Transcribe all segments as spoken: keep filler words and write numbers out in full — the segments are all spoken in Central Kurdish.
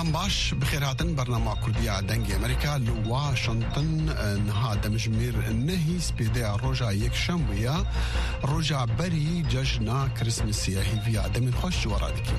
سلام باش بخير هاتن برنامج كردية دنگي أمريكا لواشنطن نها دمجمير النهي سبيدي روجا يكشنبيا روجا بري ججنا كريسمسية هي فيا دمين خوش ورادكين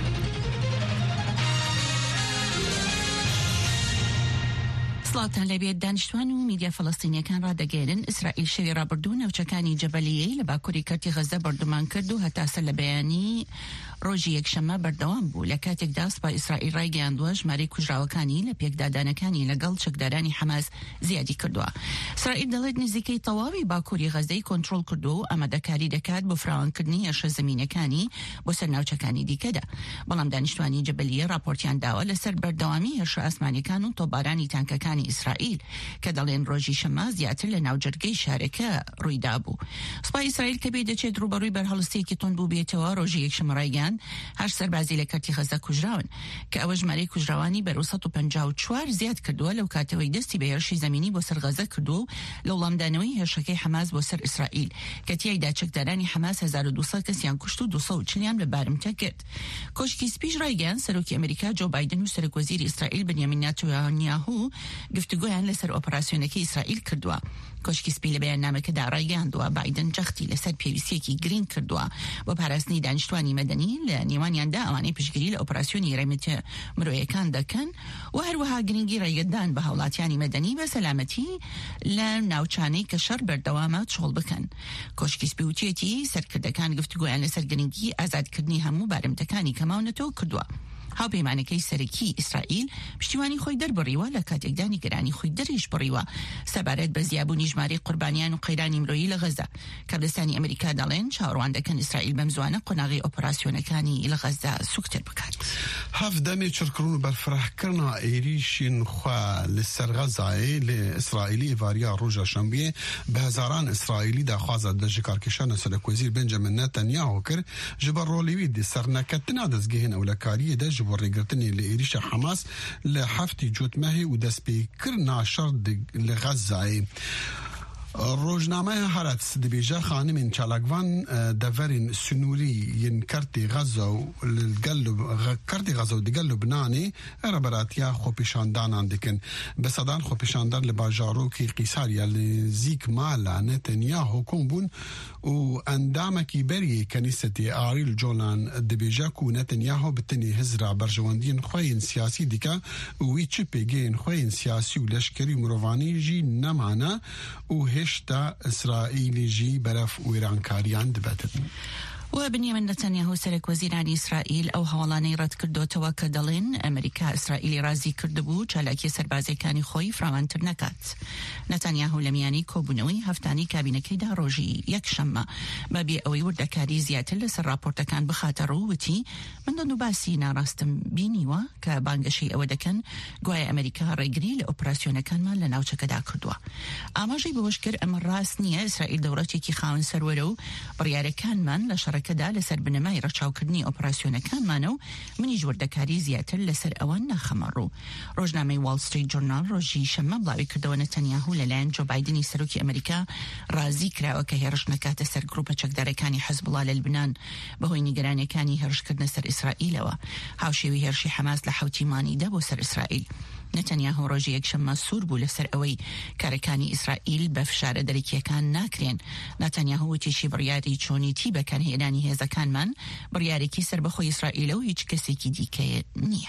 سڵاتان لەبێت دانیشتوان و میدیا فەڵەستینیەکان ڕادەگەێنن ئیسرائیل شەوی ڕابردوو ناوچەکانی جەبەلیەی لە باکووری کەرتی غەزە بەردەمان کرد و هەتاسە لە بەیانی ڕۆژی یەکشەممە بەردەوام بوو لە کاتێکدا سوپای ئیسرائیل ڕایگەیاندووە ژمارەی کوژراوەکانی لە پێکدادانەکانی لەگەڵ چەکدارانی حەماس زیادی کردووە. ئیسرائیل دەڵێت نزیکەی تەواوی باکووری غەزەی کۆنتڕۆڵ کردو و ئامادەکاری دەکات بۆ فراوانکردنی هێرشە زەمینەکانی بۆ سەر ناوچەکانی دیکەدا. بەڵام دانیشتوانی جەبەلیە راپۆرتیان داوە لەسەر بەردەوامی هێرشە ئاسمانیەکان و تۆپبارانی تانکەکانی ئیسرائیل کە دەڵێن ڕۆژی شەممە زیاتر لە ناوجەرگەی شارەکە ڕوویدا بوو. سوپای ئیسرائیل کە بێ دەچێت ڕوبەڕووی بەرهەڵستەیەکی تۆند بوو بێتەوە ڕۆژی یەکشەممە ڕایگەیاند هەر سەربازی لە کەرتی غەزە کوژراون کە ئەوە ژمارەی کوژراوانی بەرەو سەد و پەنجا و چوار زیاد کردووە لەو کاتەوەی دەستی بە هێرشی زەمینی بۆ سەر غەزە کردو لە وڵامدانەوەی هێرشەکەی حەماس بۆ سەر ئیسرائیل کە تیایدا چەکدارانی حەماس هەزار و دووسەد کەسیان کوشت و دووسەد و چلیان لە بارمتە کرد. کۆشکی سپیش ڕایگەیاند سەرۆکی ئەمریکا جۆ بایدن و سەرۆکوەزیری ئیسرائیل بنیامین نێتانیاهو گفتوگۆیان لەسەر ئۆپەراسیۆنەکەی ئیسرائیل کردووە. کۆشکی سپی لە بەیاننامەکەدا ڕایگەیاندووە بایدن جەختی لەسەر پێویستیەکی گرنگ کردووە بۆ پاراستنی دانیشتوانی مەدەنی لە نێوانیاندا ئەوانەی پشتگیری لە ئۆپەراسیۆنی ڕێمەتە مرۆیەکان دەکەن و هەروەها گرنگی ڕێگەدان بە هاوڵاتیانی مەدەنی بە سەلامەتی لە ناوچانەی کە شەڕ بەردەوامە چۆڵ بکەن. کۆشکی سپی وتێتی سەرکردەکان گفتوگۆیان لەسەر گرنگی ئازادکردنی هەموو بارمتەکانی کەماونەتەوە کردووە. هاوپەیمانەکەی سەرەکی ئیسرائیل پشتیوانی خۆی دەربڕیوە لە کاتێکدا نیگەرانی خۆی دەریش بڕیوە سەبارەت بە زیابوونی ژمارەی قوربانیان و قەیرانی مرۆیی لە غەزە. کابلستانی ئەمریکا دەڵێن چاوەڕوان دەکەن ئیسرائیل بەم زوانە قۆناغی ئۆپەراسیۆنەکانی لە غەزە سوکتر بکات. هەفدەمی چڕکردن و بەرفرەحکردنا عێریشین خوا لەسەر غەزایە لە ئیسرائیلی ئێڤاریا ڕۆژە شەمبێ بە هەزاران ئیسرائیلی داخوازە دەژکارکێشانە سەرۆکوەزیر بنجامین نێتانیاهو کرد ji ber rolêwî di sernekettina dezgehên ewlekariyê de ji bo rêgirtinê li êrişa Hamas li heftê cotmehê û destpêkirina şer li Xezayê. روزنامه هراتس دبیجه خانمین چالاگوان دورین سنوری ین کرتی غزه و لگلب کرتی غزه و دیگر لبنانی ربراتیا خوپیشاندانان دکن بسادان خوپیشاندان لباجارو کی قیصاریا لزیک مالا نتانیاهو کن بون و اندامه کی بری کنیستی آریل جولان دبیجه کو نتانیاهو بتنی هزرا برجواندین خوین سیاسی دیکا وی چی پیگین خوین سیاسی و لشکری مروانی جی نمانا و هشتا إسرائيل جي برف ويرانكاريان دبتن. وبنيامين نتانياهو سەرۆک وەزیرانی ئیسرائیل ئەو هەواڵانەی ڕەت کردوتەوە کە دەڵێن ئەمریکا ئیسرائیلی رازی کردبوو چالاکی سەربازەکانی خۆی فراوانتر نەکات. نتانیاهو لە میانی کۆبوونەوەی هەفتانی کابینەکەیدا ڕۆژی یەکشەممە بەبێ ئەوەی وردەکاری زیاتر لەسەر راپۆرتەکان بخاتە ڕوو وتی من دەن و باسی ناڕاستم بینیوە کە بانگەشەی ئەوە دەکەن گوایە ئەمریکا ڕێگری لە ئۆپەراسیۆنەکانمان لە ناوچەکەدا کردووە. ئاماژەی بەوەش کرد ئەمە ڕاست نییە ئیسرائیل دەوڵەتێکی خاوەن سەروەرە و بڕیارەکانمان لە شەڕەکەدا لەسەر بنەمای ڕەچاوکردنی ئۆپەراسیۆنەکانمانە و منیش وردەکاری زیاتر لەسەر ئەوە ناخەمەڕوو. ڕۆژنامەی واڵ ستریت جورنال ڕۆژی شەممە بڵاوی کردەوە نەتانیاهو لەلایەن جۆ بایدنی سەرۆکی ئەمریکا رازی کراوە کە هێرش نەکاتە سەر گروپە چەکدارەکانی حەزبوڵا لە لبنان بەهۆی نیگەرانیەکانی هێرشکردنە سەر ئیسرائیلەوە. هاوشێوی هێرشی حەماس لە حوتی مانیدا بۆ سەر ئیسرائیل. نتانیاهو ڕۆژی یەکشەممە سوور بوو لەسەر ئەوەی کارەکانی ئیسرائیل بە فشارە دەرەکیەکان ناکرێن. نتانیاهو وتیشی بڕیاری چۆنیتی بەکارهێنانی هێزەکانمان بڕیارێکی سەربەخۆی ئیسرائیلە و هیچ کەسێکی دیکە نییە.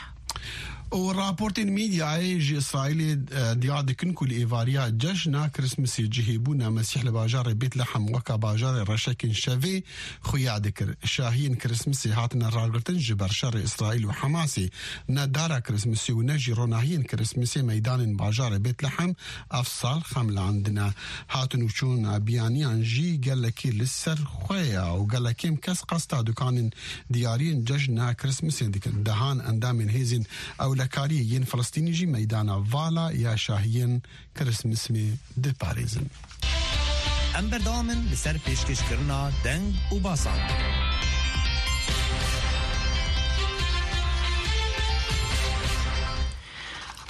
و راپورتين ميديا جي إسرائيل دياد كن كل إيفاريا جشنا كريسمسي جهيبونا مسيح لباجار بيت لحم وكا باجار رشاكين شافي خويا ذكر شاهين كريسمسي هاتنا راغرتن جبر شر إسرائيل وحماسي ندارا كريسمسي ونجي روناهين كريسمسي ميدان باجار بيت لحم أفصال خمل عندنا هاتن وشون بيانيان جي قال لك للسر خويا وقال لك كاس قسطا دكان ديارين جشنا كريسمسي ذكر دهان اندامن هيزين او لکاریین فلسطینی جی میدان والا یا شاهین کرسمسمی ده پاریزن. ام بردامن لسر پیشکش کرنا دنگ و باسان.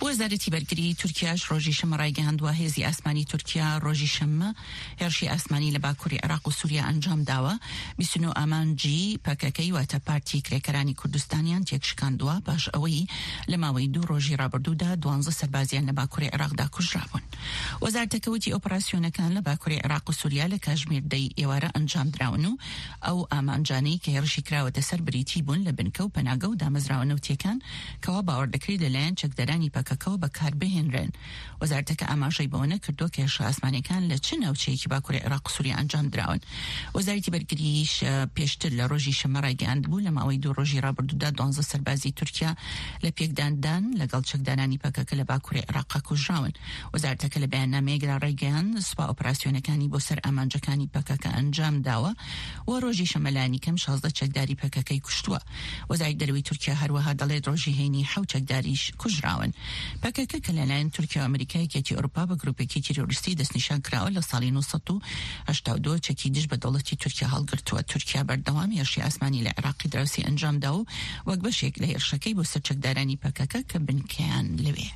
وەزارەتی بەرگری تورکیاش ڕۆژی شەمە ڕایگەیاندووە هێزی ئاسمانی تورکیا ڕۆژی شەمە هێرشی ئاسمانی لە باکووری عێراق و سووریا ئەنجام داوە. بیست و نۆ ئامانجی پەکەکەی واتە پارتی کرێکەرانی کوردستانیان تێکشکاندووە پاش ئەوەی لە ماوەی دوو ڕۆژی ڕابردوودا دوانزە سەربازیان لە باکووری عێراقدا کوژرابوون. وەزارەتەکە وتی ئۆپراسیۆنەکان لە باکووری عێراق و سووریا لە کاژمێر دەی ئێوارە ئەنجام دراون و ئەو ئامانجانەی کە هێرشی کراوەتە سەر بریتی بوون لە بنکە و پەناگە و دامەزراوە نەوتیەکان کەوا باوەڕ دەکرێت لەلایەن چەکدەرانی پەکەکەەوە بەکاربهێنرێن. وەزارەتەکە ئاماژەی بەوە کردووە کە هێرشە ئاسمانیەکان لە چ ناوچەیەکی باکووری عێراق و سووریا ئەنجام دراون. وەزارەتی بەرگریش پێشتر لە ڕۆژی شەمە ڕایگەیاند بوو لە ماوەی دوو ڕۆژی ڕابردوودا دوانزە سەربازی تورکیا لە پێکداندان لەگەڵ چەکدارانی پەکەکە لە باکووری عێراق کوژراون. وەزارەتەکە لە بەیاننامەیەکدا ڕایگەیاند سوپا ئۆپراسیۆنەکانی بۆ سەر ئامانجەکانی پەکەکە ئەنجام داوە و ڕۆژی شەمەلانی کەم شازدە چەکداری پەکەکەی کوشتووە. وەزارەتی دەرەوەی تورکیا هەروەها دەڵێت ڕۆژی هەینی حەوت چەکداریش کوژراون. پەکەکە کە لەلایەن تورکیا و ئەمریکایەتی ئەوروپا بە گروپێکی تیرۆریستی دەستنیشان کراوە لە ساڵی نۆ سەد و هەشتا و دو چەکی دژ بە دەوڵەتی تورکیا هەڵگرتووە. تورکیا بەردەوام هێرشی ئاسمانی لە عێراقی دراوسی ئەنجامدا و وەک بەشێک لە هێرشەکەی بۆ سەر چەکدارانی پەکەکە کە بنکەیان لەوێ.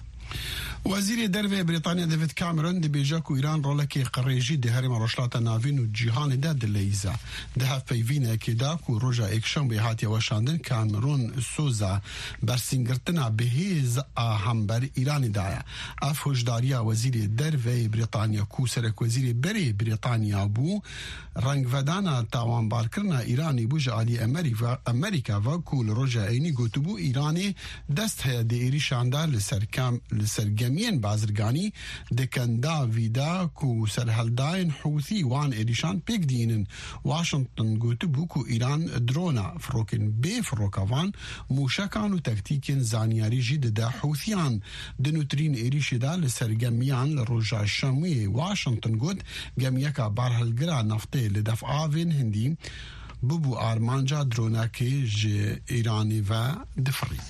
وزیر دەرەوەی بریتانیا دیوید کامرۆن دەبێژە و ایران ڕۆڵێکی قڕێژی دەهەرێمە ڕۆژهەڵاتە ناوین و جیهانیدا دلەیزە دەهات پەیوینێکیدا و ڕۆژە یەکشەمبێ هاتیە وەشاندن کامرۆن سۆزە بەرسینگرتنا بەهێز ئاهەمبەر ئیرانیدایە. ئەف هۆشداریە وەزیری دەرەوەی بریتانیا و سەرۆکوەزیری بەرێ بریتانیا بوو ڕەنگڤەدانە تاوانبارکردنا ئیرانی بووژە عالی ئەمریکا وەکو لە ڕۆژە ئەینی گوتبوو ئیرانی دەست هەیە دێریشاندار لەسەر کام لسرگمین بازرگانی دکندا ویدا کو سرهلداین حوثی وان ایریشان پیک دینن. واشنطن گوت بو کو ایران درونا فروکن بی فروکوان موشکان و تکتیکن زانیاری جید دا حوثیان دنوترین ایریشی دا لسرگمیان لروجا شموی. واشنطن گوت گمیکا بارهلگرا نفته لدفع آوین هندی ببو آرمانجا درونا که جی ایرانی و دفری.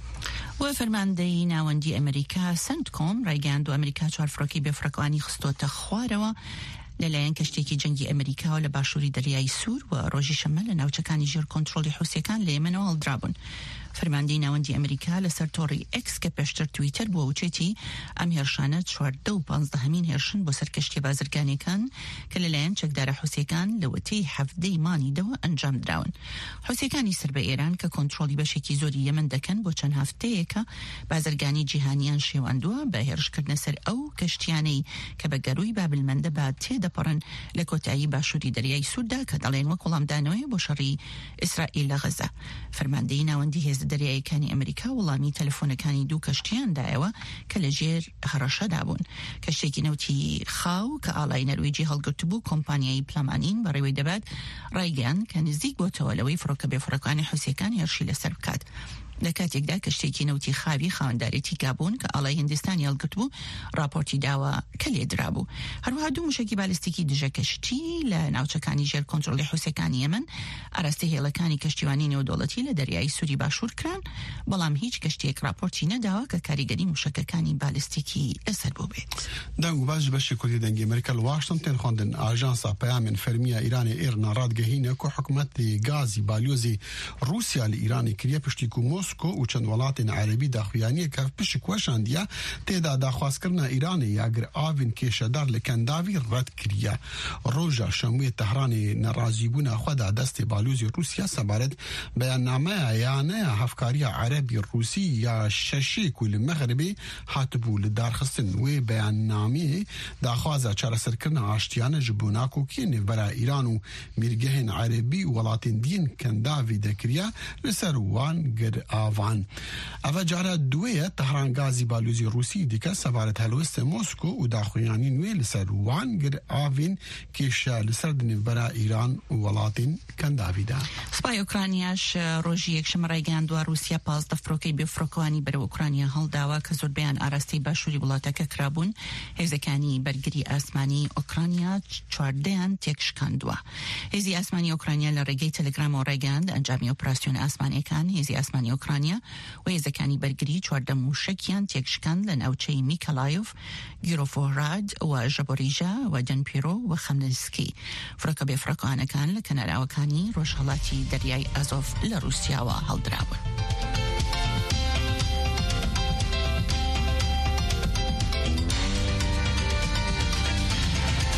و فەرماندەی ناوەندی ئەمریکا سنتکۆم ڕایگەیاند و ئەمریکا چوار فڕۆکەی بێفڕۆکەوانی خستۆتە خوارەوە لەلایەن کەشتێکی جەنگی ئەمریکاوە لە باشووری دەریای سوور و ڕۆژی شەمە لە ناوچەکانی ژێر کۆنتڕۆلی حوسیەکان لە یەمەنەوە هەڵدرابوون. فەرماندەی ناوەندی ئەمریکا لەسەر تۆڕی ئێکس کە پێشتر تویتەر بووە وچێتی ئەم هێرشانە چواردە و پانزدەهەمین هێرشن بۆ سەر کەشتیە بازرگانیەکان کە لەلایەن چەکدارە حوسیەکان لە وەتەی هەفتەی مانیدەوە ئەنجام دراون. حوسیەکانی سەر بە ئێران کە کۆنتڕۆلی بەشێکی زۆری یەمەن دەکەن بۆ چەند هەفتەیەکە بازرگانی جیهانیان شێواندووە بە هێرشکردنە سەر ئەو کەشتیانەی کە بە گەروی بابلمەندە با تێدەپەڕن لە کۆتایی باشووری دەریای سووردا کە دەڵێن وەک وەڵامدانەوەی بۆ شەڕی ئیسرائیل لە غەزە. فەرماندەی ناوەندی هێز دەریایەکانی ئەمریکا وەڵامی تەلەفۆنەکانی دوو کەشتیان دایەوە کە لە ژێر هەڕەشەدا بوون. کەشتێکی نەوتی خاو کە ئاڵای نەروێجی هەڵگرتبوو کۆمپانیای پلەمانین بەڕێوەی دەبات ڕایگەیاند کە نزیک بۆتەوە لەوەی فڕۆکە بێفڕۆکەوانی حوسیەکان هێرشی لەسەر بکات. لە کاتێکدا کەشتێکی نەوتی خاوی خاوەندارێتی گابۆن کە ئاڵای هیندستانی هەڵگرتبوو راپۆرتی داوە کە لێدرابوو. هەروەها دوو موشکی بالستیکی دژە کەشتی لە ناوچەکانی ژێر کۆنتڕۆلی حوسیەکانی یەمەن ئاراستە هێڵەکانی کەشتیوانی نێودەوڵەتی لە دەریای سووری باشوور کران، بەڵام هیچ کەشتێک راپۆرتی نەداوە کە کاریگەری موشکەکانی بالستیکی لەسەر بوو بێت. دەنگ و باش بەشی کوردی دەنگی ئەمریکا لە واشنطن خواندن ئاژانسا پەیامێن فەرمیە ئیرانی ئێرنا ڕادگەهینە کە حکومەتی گازی بالیۆزی رووسیا لە ئیرانی کریە پشتی و مۆسکۆ و چەند وڵاتین عەرەبی داخوایانیە کە پشک وەشاندیە تێدا داخوازکردنا ئیرانی یاگر ئاوین کێشەدار لە کەنداوی ڕەت کریە. ڕۆژە شەموێ تەهرانی نەڕازیبوونا خۆدا دەستی بالیۆزی رووسیا سەبارەت بەیاننامەیە یانەیە هەفکاریە عەرەبی رووسی یا شەشێک و لە مەغربی هاتبوو لە دارخستن. وێ بەیاننامەیە داخوازە چارەسەرکردنا ئاشتیانە ji بۆ ناکۆکیە نێوبەرە ئیران و میرگەهێن عەرەبی و وڵاتین دین کەنداوی دەکریە لەسەر وان گر ئاوان. ئەvە جارە دوێیە تەهران گازی بالۆزی رووسی دیکە سەبارەت هەلوەستە مۆسکۆ و داخوایانی نوێ لەسەر وان گر ئاوین کێشە لەسەر نێوبەرە ئیران و وڵاتین کەنداویدا. سوپای ئوکرانیاش ڕۆژی یەکشەمە ڕایگەیاندووە رووسیا پازدە فڕۆکەی بێفڕۆکەوانی بەرەو ئوکرانیا هەڵداوە کە زۆربەیان ئاراستەی باشووری وڵاتەکە کرابوون. هێزەکانی بەرگری ئاسمانی ئوکرانیا چواردەیان تێکشکاندووە. هێزی ئاسمانی ئوکرانیا لە ڕێگەی تەلەگرامەوە ڕایگەیاند ئەنجامی ئۆپراسیۆن ئاسمانیەکان هێزی ئاسمانی ئوکرانیا و هێزەکانی بەرگری چواردە موشکیان تێکشکاند لە ناوچەی میکەلایۆف، گیرۆفۆڕاد و ژەپۆریژا و دەنپیرۆ و خەمنسکی. فڕۆکە بێفڕۆکەوانەکان لە کەناراوەکانی ڕۆژهەڵاتی دەریای ئازۆف لە رووسیاوە هەڵدرابوون.